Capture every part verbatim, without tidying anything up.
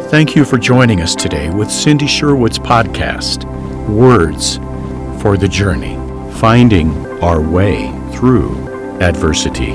Thank you for joining us today with Cindy Sherwood's podcast, Words for the Journey, Finding Our Way Through Adversity.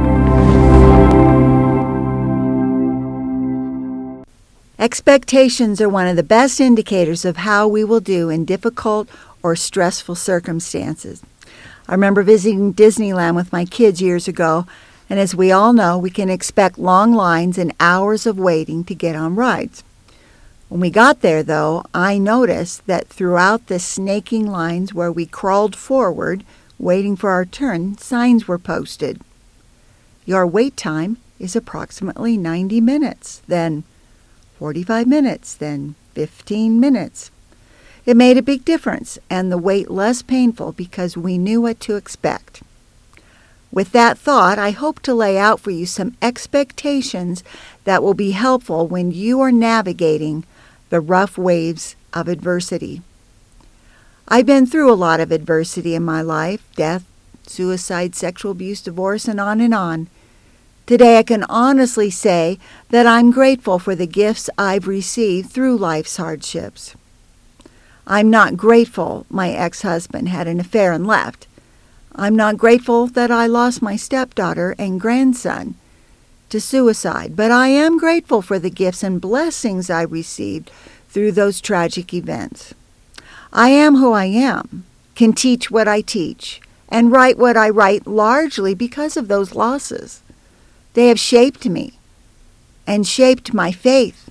Expectations are one of the best indicators of how we will do in difficult or stressful circumstances. I remember visiting Disneyland with my kids years ago, and as we all know, we can expect long lines and hours of waiting to get on rides. When we got there, though, I noticed that throughout the snaking lines where we crawled forward, waiting for our turn, signs were posted. Your wait time is approximately ninety minutes, then forty-five minutes, then fifteen minutes. It made a big difference and the wait less painful because we knew what to expect. With that thought, I hope to lay out for you some expectations that will be helpful when you are navigating the rough waves of adversity. I've been through a lot of adversity in my life, death, suicide, sexual abuse, divorce, and on and on. Today I can honestly say that I'm grateful for the gifts I've received through life's hardships. I'm not grateful my ex-husband had an affair and left. I'm not grateful that I lost my stepdaughter and grandson to suicide, but I am grateful for the gifts and blessings I received through those tragic events. I am who I am, can teach what I teach, and write what I write largely because of those losses. They have shaped me and shaped my faith.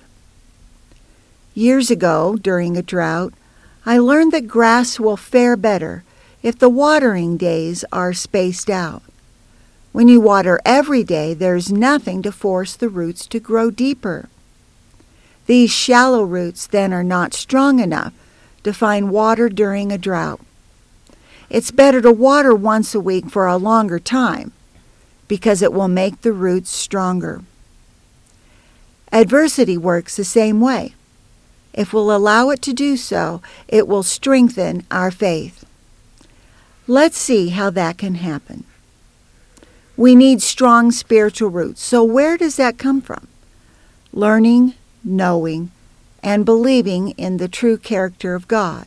Years ago, during a drought, I learned that grass will fare better if the watering days are spaced out. When you water every day, there's nothing to force the roots to grow deeper. These shallow roots then are not strong enough to find water during a drought. It's better to water once a week for a longer time because it will make the roots stronger. Adversity works the same way. If we'll allow it to do so, it will strengthen our faith. Let's see how that can happen. We need strong spiritual roots. So where does that come from? Learning, knowing, and believing in the true character of God.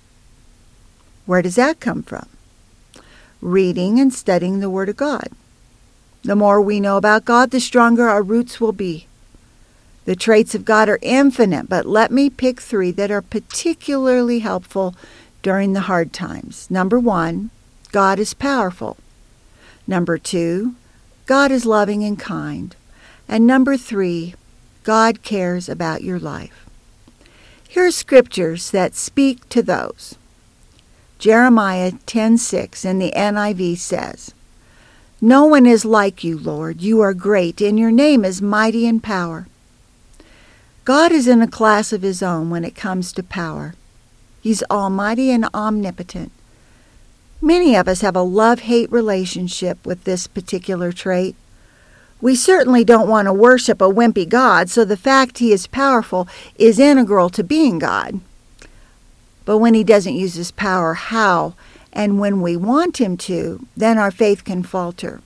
Where does that come from? Reading and studying the Word of God. The more we know about God, the stronger our roots will be. The traits of God are infinite, but let me pick three that are particularly helpful during the hard times. Number one, God is powerful. Number two, God is loving and kind. And number three, God cares about your life. Here are scriptures that speak to those. Jeremiah ten six in the N I V says, "No one is like you, Lord. You are great, and your name is mighty in power." God is in a class of his own when it comes to power. He's almighty and omnipotent. Many of us have a love-hate relationship with this particular trait. We certainly don't want to worship a wimpy God, so the fact he is powerful is integral to being God. But when he doesn't use his power, how and when we want him to, then our faith can falter.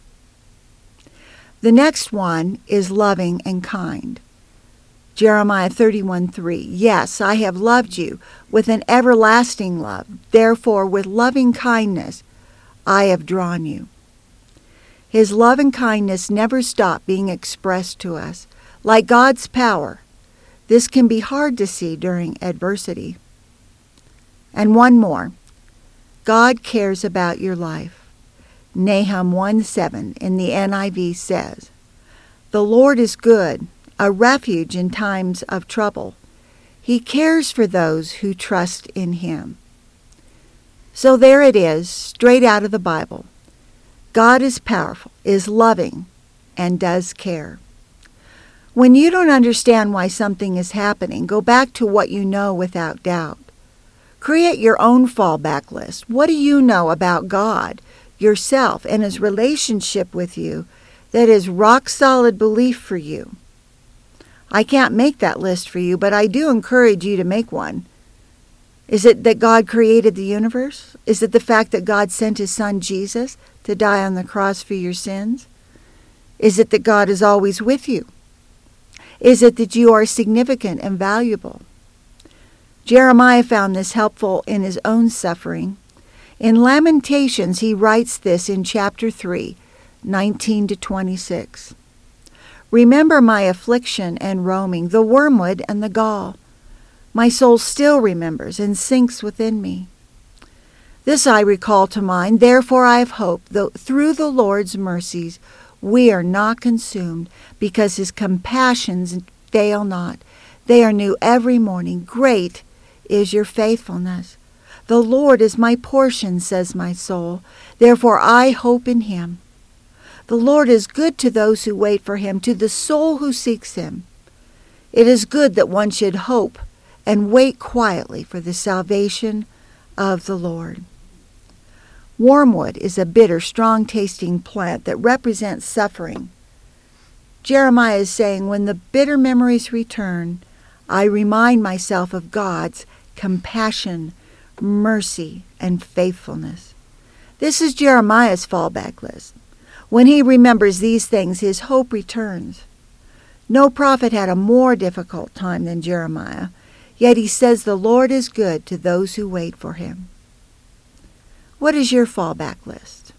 The next one is loving and kind. Jeremiah thirty-one three, "Yes, I have loved you with an everlasting love. Therefore, with loving kindness, I have drawn you." His love and kindness never stop being expressed to us. Like God's power, this can be hard to see during adversity. And one more. God cares about your life. Nahum one seven in the N I V says, "The Lord is good, a refuge in times of trouble. He cares for those who trust in him." So there it is, straight out of the Bible. God is powerful, is loving, and does care. When you don't understand why something is happening, go back to what you know without doubt. Create your own fallback list. What do you know about God, yourself, and his relationship with you that is rock-solid belief for you? I can't make that list for you, but I do encourage you to make one. Is it that God created the universe? Is it the fact that God sent his son Jesus to die on the cross for your sins? Is it that God is always with you? Is it that you are significant and valuable? Jeremiah found this helpful in his own suffering. In Lamentations, he writes this in chapter three, nineteen to twenty-six. Remember my affliction and roaming, the wormwood and the gall. My soul still remembers and sinks within me. This I recall to mind, therefore I have hope, though through the Lord's mercies we are not consumed, because his compassions fail not. They are new every morning. Great is your faithfulness. The Lord is my portion, says my soul. Therefore I hope in him. The Lord is good to those who wait for him, to the soul who seeks him. It is good that one should hope and wait quietly for the salvation of the Lord. Wormwood is a bitter, strong-tasting plant that represents suffering. Jeremiah is saying, when the bitter memories return, I remind myself of God's compassion, mercy, and faithfulness. This is Jeremiah's fallback list. When he remembers these things, his hope returns. No prophet had a more difficult time than Jeremiah, yet he says the Lord is good to those who wait for him. What is your fallback list?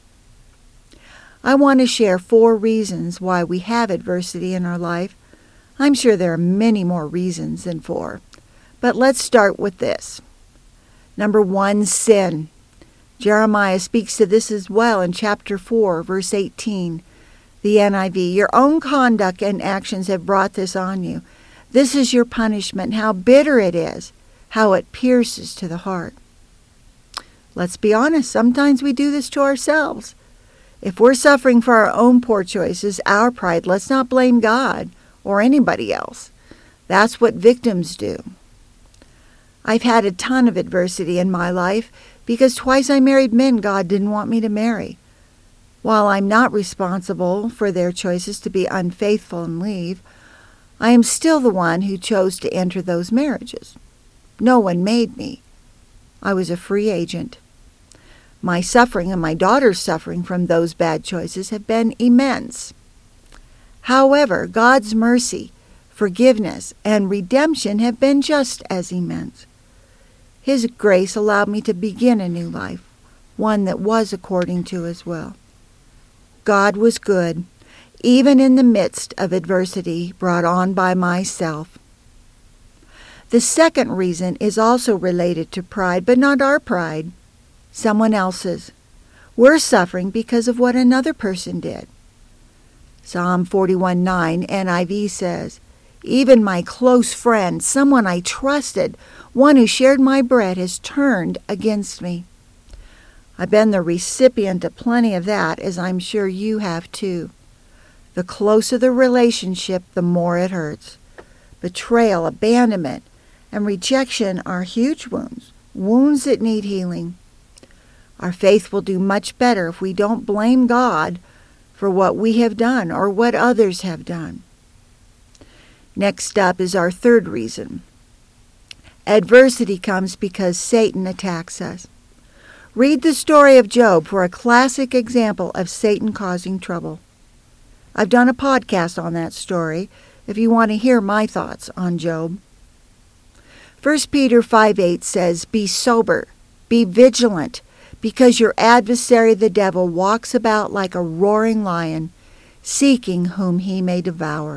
I want to share four reasons why we have adversity in our life. I'm sure there are many more reasons than four, but let's start with this. Number one, sin. Jeremiah speaks to this as well in chapter four, verse eighteen, the N I V. Your own conduct and actions have brought this on you. This is your punishment. How bitter it is, how it pierces to the heart. Let's be honest, sometimes we do this to ourselves. If we're suffering for our own poor choices, our pride, let's not blame God or anybody else. That's what victims do. I've had a ton of adversity in my life because twice I married men God didn't want me to marry. While I'm not responsible for their choices to be unfaithful and leave, I am still the one who chose to enter those marriages. No one made me. I was a free agent. My suffering and my daughter's suffering from those bad choices have been immense. However, God's mercy, forgiveness, and redemption have been just as immense. His grace allowed me to begin a new life, one that was according to his will. God was good, even in the midst of adversity brought on by myself. The second reason is also related to pride, but not our pride, someone else's. We're suffering because of what another person did. Psalm forty-one nine N I V says, even my close friend, someone I trusted, one who shared my bread, has turned against me. I've been the recipient of plenty of that, as I'm sure you have too. The closer the relationship, the more it hurts. Betrayal, abandonment, and rejection are huge wounds, wounds that need healing. Our faith will do much better if we don't blame God for what we have done or what others have done. Next up is our third reason. Adversity comes because Satan attacks us. Read the story of Job for a classic example of Satan causing trouble. I've done a podcast on that story if you want to hear my thoughts on Job. First Peter five eight says, be sober, be vigilant, because your adversary the devil walks about like a roaring lion, seeking whom he may devour.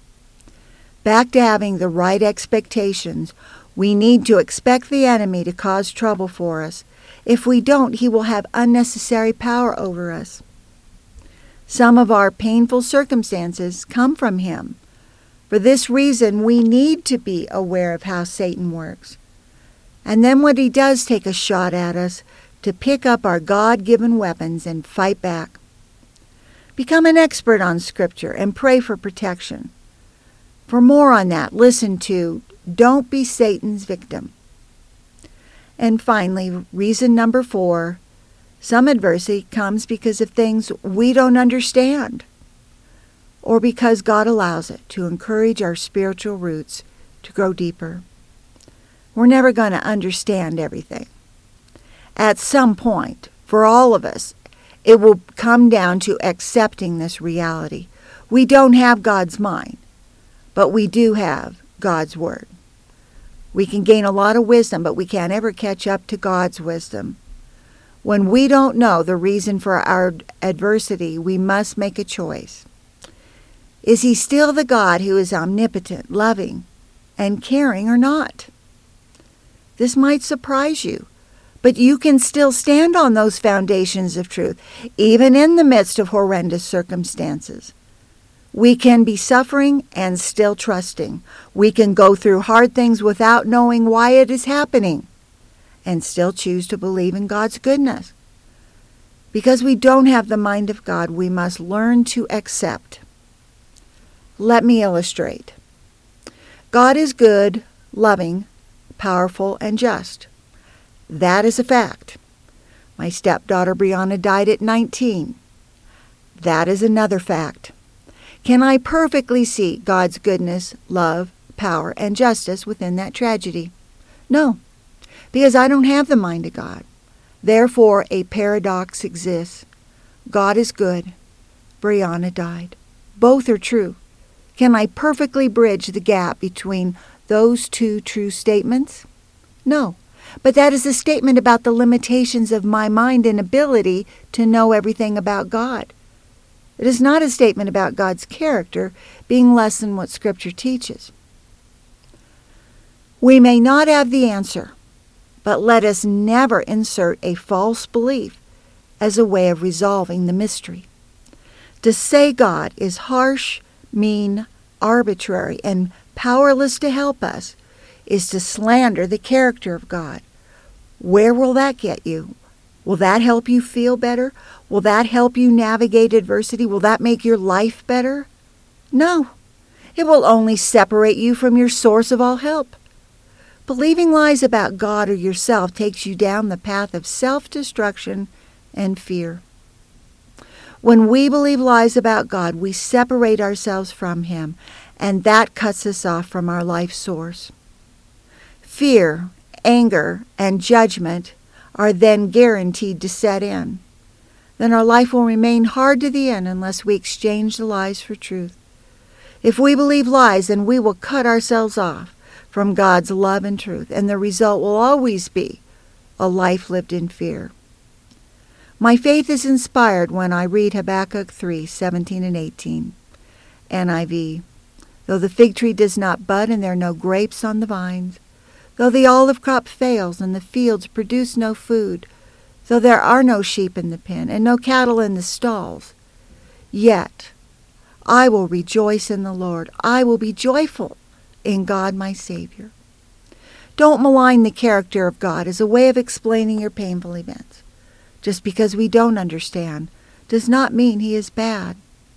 Back to having the right expectations, we need to expect the enemy to cause trouble for us. If we don't, he will have unnecessary power over us. Some of our painful circumstances come from him. For this reason, we need to be aware of how Satan works. And then when he does take a shot at us, to pick up our God-given weapons and fight back. Become an expert on Scripture and pray for protection. For more on that, listen to Don't Be Satan's Victim. And finally, reason number four, some adversity comes because of things we don't understand, or because God allows it to encourage our spiritual roots to grow deeper. We're never going to understand everything. At some point, for all of us, it will come down to accepting this reality. We don't have God's mind, but we do have God's Word. We can gain a lot of wisdom, but we can't ever catch up to God's wisdom. When we don't know the reason for our adversity, we must make a choice. Is He still the God who is omnipotent, loving, and caring, or not? This might surprise you, but you can still stand on those foundations of truth, even in the midst of horrendous circumstances. We can be suffering and still trusting. We can go through hard things without knowing why it is happening, and still choose to believe in God's goodness. Because we don't have the mind of God, we must learn to accept. Let me illustrate. God is good, loving, powerful, and just. That is a fact. My stepdaughter Brianna died at nineteen. That is another fact. Can I perfectly see God's goodness, love, power, and justice within that tragedy? No, because I don't have the mind of God. Therefore, a paradox exists. God is good. Brianna died. Both are true. Can I perfectly bridge the gap between those two true statements? No, but that is a statement about the limitations of my mind and ability to know everything about God. It is not a statement about God's character being less than what Scripture teaches. We may not have the answer, but let us never insert a false belief as a way of resolving the mystery. To say God is harsh, mean, arbitrary, and powerless to help us is to slander the character of God. Where will that get you? Will that help you feel better? Will that help you navigate adversity? Will that make your life better? No. It will only separate you from your source of all help. Believing lies about God or yourself takes you down the path of self-destruction and fear. When we believe lies about God, we separate ourselves from Him, and that cuts us off from our life source. Fear, anger, and judgment are then guaranteed to set in. Then our life will remain hard to the end unless we exchange the lies for truth. If we believe lies, then we will cut ourselves off from God's love and truth, and the result will always be a life lived in fear. My faith is inspired when I read Habakkuk three, seventeen and eighteen, N I V. Though the fig tree does not bud and there are no grapes on the vines, though the olive crop fails and the fields produce no food, though there are no sheep in the pen and no cattle in the stalls, yet I will rejoice in the Lord. I will be joyful in God my Savior. Don't malign the character of God as a way of explaining your painful events. Just because we don't understand does not mean He is bad.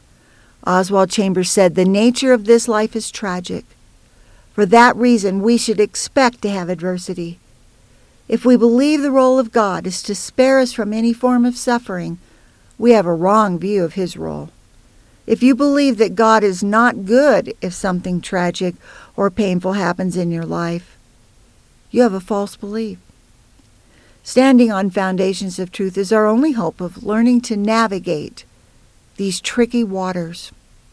Oswald Chambers said, "The nature of this life is tragic. For that reason, we should expect to have adversity. If we believe the role of God is to spare us from any form of suffering, we have a wrong view of His role. If you believe that God is not good if something tragic or painful happens in your life, you have a false belief. Standing on foundations of truth is our only hope of learning to navigate these tricky waters.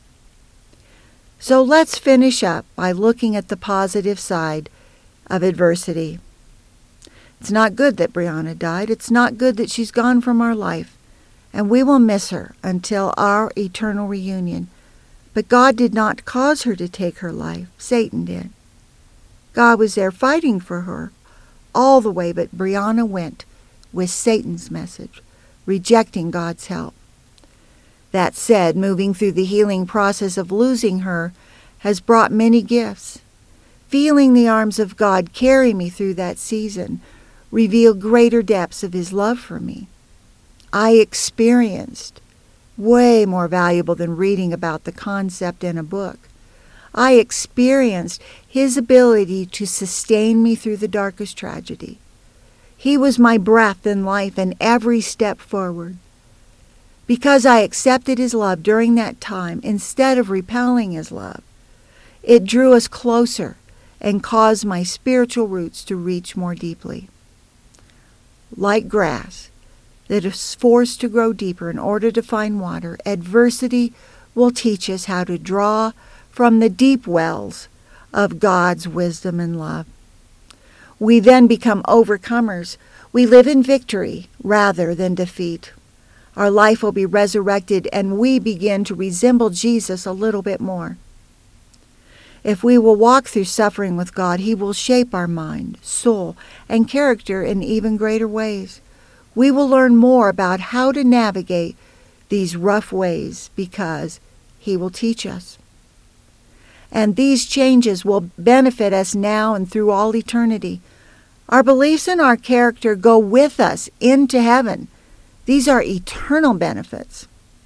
So let's finish up by looking at the positive side of adversity. It's not good that Brianna died. It's not good that she's gone from our life, and we will miss her until our eternal reunion. But God did not cause her to take her life. Satan did. God was there fighting for her all the way, but Brianna went with Satan's message, rejecting God's help. That said, moving through the healing process of losing her has brought many gifts. Feeling the arms of God carry me through that season revealed greater depths of His love for me. I experienced, way more valuable than reading about the concept in a book, I experienced His ability to sustain me through the darkest tragedy. He was my breath in life and every step forward. Because I accepted His love during that time instead of repelling His love, it drew us closer and caused my spiritual roots to reach more deeply. Like grass that is forced to grow deeper in order to find water, adversity will teach us how to draw from the deep wells of God's wisdom and love. We then become overcomers. We live in victory rather than defeat. Our life will be resurrected, and we begin to resemble Jesus a little bit more. If we will walk through suffering with God, He will shape our mind, soul, and character in even greater ways. We will learn more about how to navigate these rough ways because He will teach us. And these changes will benefit us now and through all eternity. Our beliefs and our character go with us into heaven. These are eternal benefits.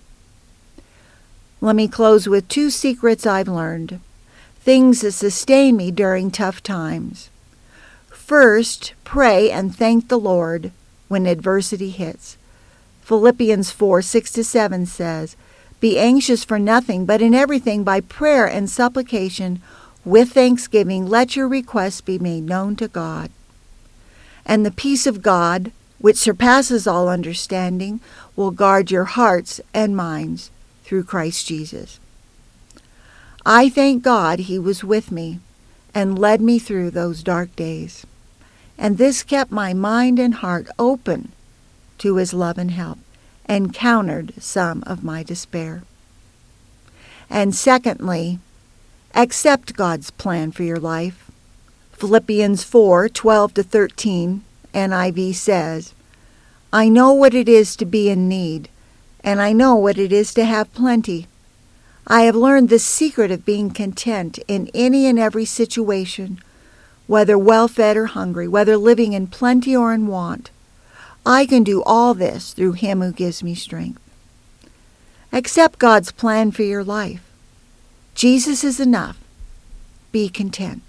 Let me close with two secrets I've learned, things that sustain me during tough times. First, pray and thank the Lord when adversity hits. Philippians four, six to seven says, "Be anxious for nothing, but in everything by prayer and supplication, with thanksgiving, let your requests be made known to God. And the peace of God, which surpasses all understanding, will guard your hearts and minds through Christ Jesus." I thank God He was with me and led me through those dark days. And this kept my mind and heart open to His love and help, and countered some of my despair. And secondly, accept God's plan for your life. Philippians four, twelve to thirteen, N I V says, "I know what it is to be in need, and I know what it is to have plenty. I have learned the secret of being content in any and every situation, whether well-fed or hungry, whether living in plenty or in want. I can do all this through Him who gives me strength." Accept God's plan for your life. Jesus is enough. Be content.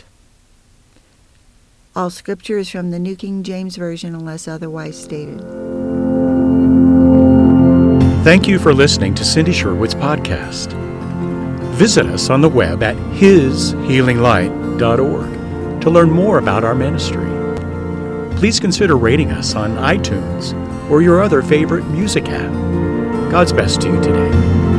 All scripture is from the New King James Version unless otherwise stated. Thank you for listening to Cindy Sherwood's podcast. Visit us on the web at his healing light dot org to learn more about our ministry. Please consider rating us on iTunes or your other favorite music app. God's best to you today.